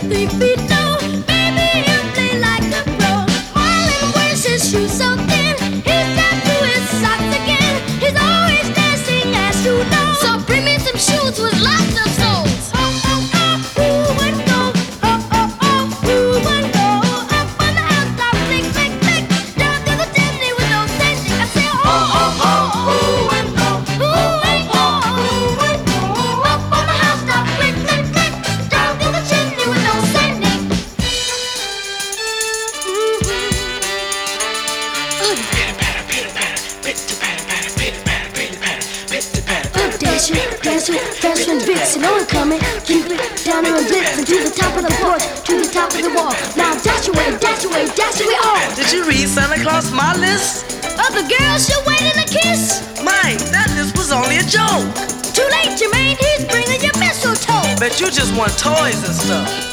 3 feet low. Baby, you play like a pro. Marlon wears his shoes so thin. He's got to his socks again. He's always dancing, as you know. So bring me some shoes with lots of soles. Oh, oh, oh, who would go? Oh, oh, oh, who would go? Up on the housetop, click, click, click. Down through the chimney with no sending. I say, oh, oh, oh, who would go? Who would go? Who would go? Up on the housetop, click, click, click. Down through the chimney with no sending. Dashing, Vixen, on coming. Keep it down and blitzing to the top of the porch, to the top of the wall. Now dash away all. Did you read Santa Claus my list? Other girls you're waiting to kiss. Mike, that list was only a joke. Too late, Jermaine. He's bringing you mistletoe. Bet you just want toys and stuff.